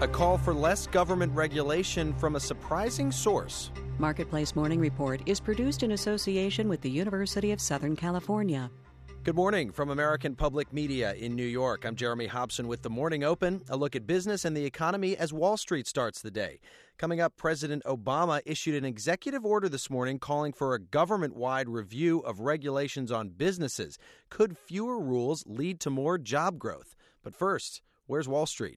A call for less government regulation from a surprising source. Marketplace Morning Report is produced in association with the University of Southern California. Good morning from American Public Media in New York. I'm Jeremy Hobson with The Morning Open, a look at business and the economy as Wall Street starts the day. Coming up, President Obama issued an executive order this morning calling for a government-wide review of regulations on businesses. Could fewer rules lead to more job growth? But first, where's Wall Street?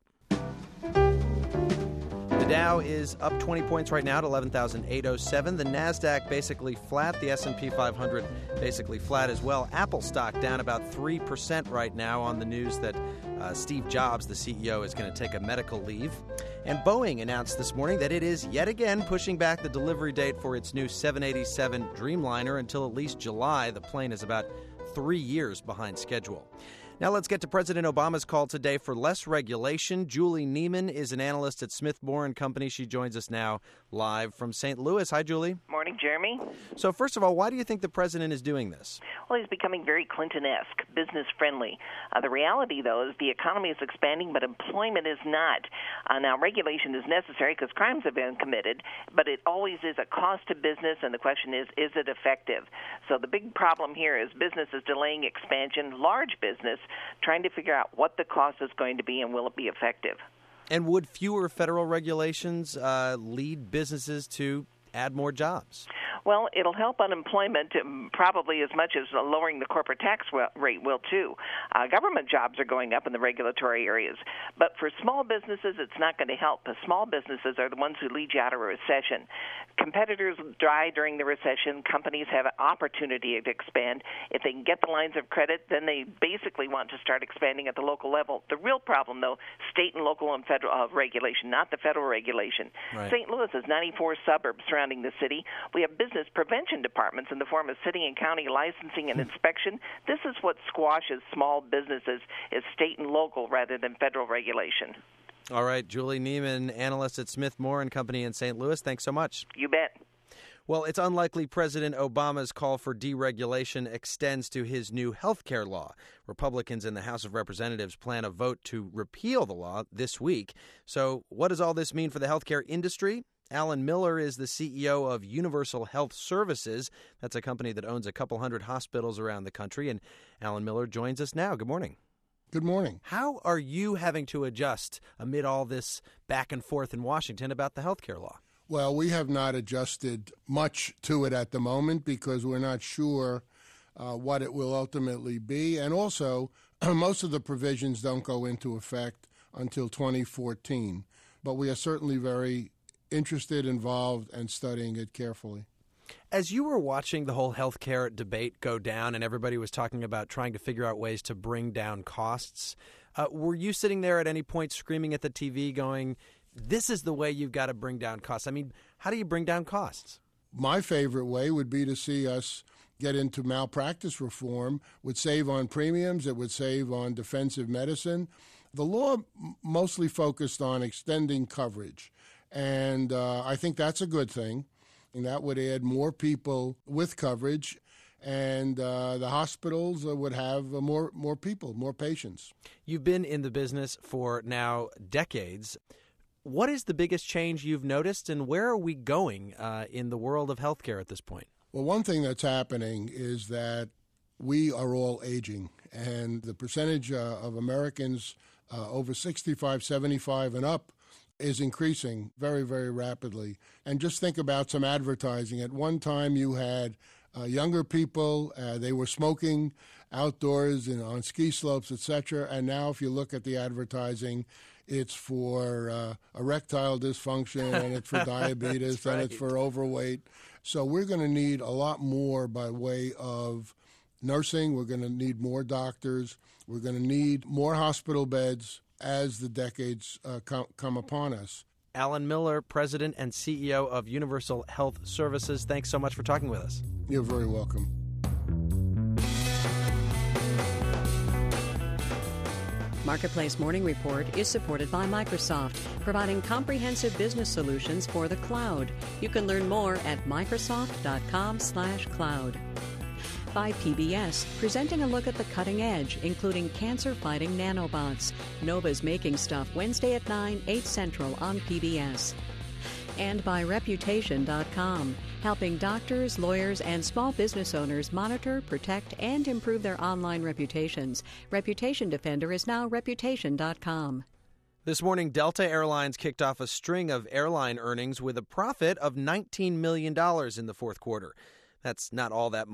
The Dow is up 20 points right now at 11,807. The NASDAQ basically flat. The S&P 500 basically flat as well. Apple stock down about 3% right now on the news that Steve Jobs, the CEO, is going to take a medical leave. And Boeing announced this morning that it is yet again pushing back the delivery date for its new 787 Dreamliner until at least July. The plane is about 3 years behind schedule. Now let's get to President Obama's call today for less regulation. Julie Neiman is an analyst at Smith Moore & Company. She joins us now live from St. Louis. Hi, Julie. Morning, Jeremy. So first of all, why do you think the president is doing this? Well, he's becoming very Clinton-esque, business-friendly. The reality, though, is the economy is expanding, but employment is not. Now, regulation is necessary because crimes have been committed, but it always is a cost to business, and the question is it effective? So the big problem here is businesses delaying expansion, large business, trying to figure out what the cost is going to be and will it be effective. And would fewer federal regulations lead businesses to add more jobs? Well, it'll help unemployment probably as much as lowering the corporate tax rate will, too. Government jobs are going up in the regulatory areas. But for small businesses, it's not going to help. The small businesses are the ones who lead you out of a recession. Competitors die during the recession. Companies have an opportunity to expand. If they can get the lines of credit, then they basically want to start expanding at the local level. The real problem, though, state and local and federal regulation, not the federal regulation. Right. St. Louis has 94 suburbs surrounding the city. We have business prevention departments in the form of city and county licensing and inspection. This is what squashes small businesses, is state and local rather than federal regulation. All right, Julie Neiman, analyst at Smith Moore & Company in St. Louis. Thanks so much. You bet. Well, it's unlikely President Obama's call for deregulation extends to his new health care law. Republicans in the House of Representatives plan a vote to repeal the law this week. So what does all this mean for the health care industry? Alan Miller is the CEO of Universal Health Services. That's a company that owns a couple hundred hospitals around the country. And Alan Miller joins us now. Good morning. Good morning. How are you having to adjust amid all this back and forth in Washington about the health care law? Well, we have not adjusted much to it at the moment because we're not sure what it will ultimately be. And also, most of the provisions don't go into effect until 2014. But we are certainly very interested, involved, and studying it carefully. As you were watching the whole healthcare debate go down and everybody was talking about trying to figure out ways to bring down costs, were you sitting there at any point screaming at the TV going, this is the way you've got to bring down costs? I mean, how do you bring down costs? My favorite way would be to see us get into malpractice reform. Would save on premiums. It would save on defensive medicine. The law mostly focused on extending coverage. And I think that's a good thing. And that would add more people with coverage. And the hospitals would have more people, more patients. You've been in the business for now decades. What is the biggest change you've noticed, and where are we going in the world of healthcare at this point? Well, one thing that's happening is that we are all aging. And the percentage of Americans over 65, 75 and up is increasing very, very rapidly. And just think about some advertising. At one time, you had younger people, they were smoking outdoors and on ski slopes, etc. And now if you look at the advertising, it's for erectile dysfunction, and it's for diabetes, right. And it's for overweight. So we're going to need a lot more by way of nursing. We're going to need more doctors. We're going to need more hospital beds as the decades come upon us. Alan Miller, President and CEO of Universal Health Services, thanks so much for talking with us. You're very welcome. Marketplace Morning Report is supported by Microsoft, providing comprehensive business solutions for the cloud. You can learn more at Microsoft.com/cloud. by PBS, presenting a look at the cutting edge, including cancer-fighting nanobots. Nova's Making Stuff, Wednesday at 9, 8 Central on PBS. And by Reputation.com, helping doctors, lawyers, and small business owners monitor, protect, and improve their online reputations. Reputation Defender is now Reputation.com. This morning, Delta Airlines kicked off a string of airline earnings with a profit of $19 million in the fourth quarter. That's not all that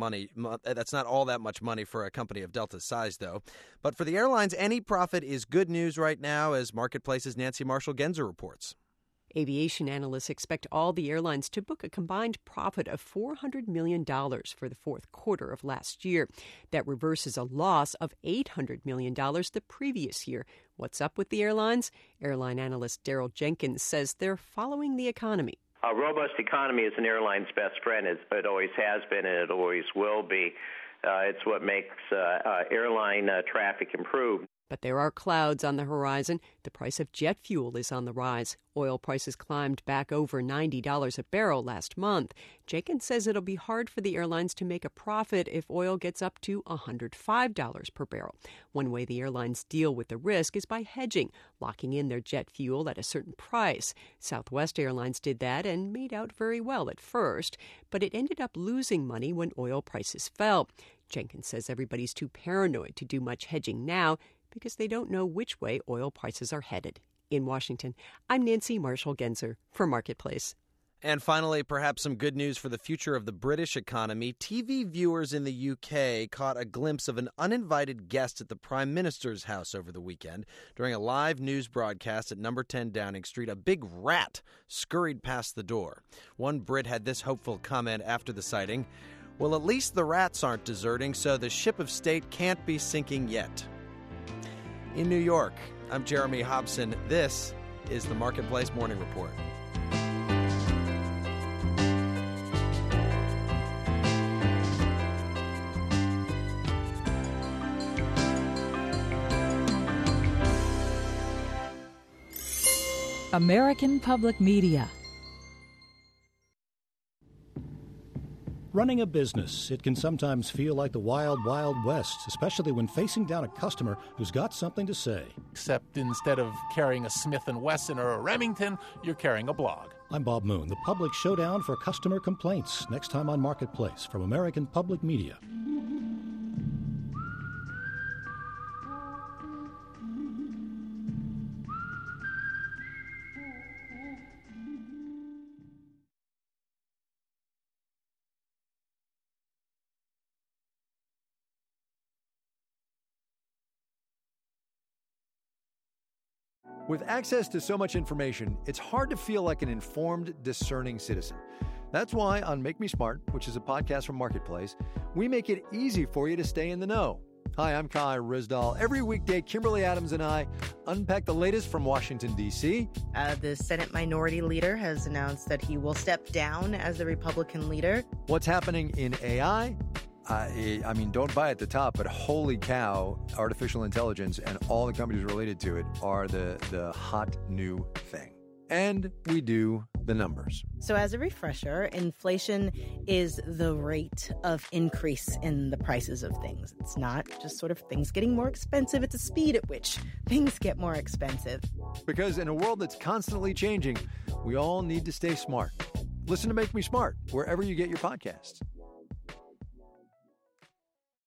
much money for a company of Delta's size, though. But for the airlines, any profit is good news right now, as Marketplace's Nancy Marshall-Genzer reports. Aviation analysts expect all the airlines to book a combined profit of $400 million for the fourth quarter of last year. That reverses a loss of $800 million the previous year. What's up with the airlines? Airline analyst Daryl Jenkins says they're following the economy. A robust economy is an airline's best friend. It always has been, and it always will be. It's what makes airline traffic improve. But there are clouds on the horizon. The price of jet fuel is on the rise. Oil prices climbed back over $90 a barrel last month. Jenkins says it'll be hard for the airlines to make a profit if oil gets up to $105 per barrel. One way the airlines deal with the risk is by hedging, locking in their jet fuel at a certain price. Southwest Airlines did that and made out very well at first, but it ended up losing money when oil prices fell. Jenkins says everybody's too paranoid to do much hedging now, because they don't know which way oil prices are headed. In Washington, I'm Nancy Marshall-Genzer for Marketplace. And finally, perhaps some good news for the future of the British economy. TV viewers in the UK caught a glimpse of an uninvited guest at the Prime Minister's house over the weekend. During a live news broadcast at number 10 Downing Street, a big rat scurried past the door. One Brit had this hopeful comment after the sighting: "Well, at least the rats aren't deserting, so the ship of state can't be sinking yet." In New York, I'm Jeremy Hobson. This is the Marketplace Morning Report. American Public Media. Running a business, it can sometimes feel like the wild, wild west, especially when facing down a customer who's got something to say. Except instead of carrying a Smith & Wesson or a Remington, you're carrying a blog. I'm Bob Moon, the public showdown for customer complaints, next time on Marketplace from American Public Media. With access to so much information, it's hard to feel like an informed, discerning citizen. That's why on Make Me Smart, which is a podcast from Marketplace, we make it easy for you to stay in the know. Hi, I'm Kai Rizdal. Every weekday, Kimberly Adams and I unpack the latest from Washington, D.C. The Senate Minority Leader has announced that he will step down as the Republican leader. What's happening in AI? I mean, don't buy at the top, but holy cow, artificial intelligence and all the companies related to it are the hot new thing. And we do the numbers. So as a refresher, inflation is the rate of increase in the prices of things. It's not just sort of things getting more expensive. It's the speed at which things get more expensive. Because in a world that's constantly changing, we all need to stay smart. Listen to Make Me Smart wherever you get your podcasts.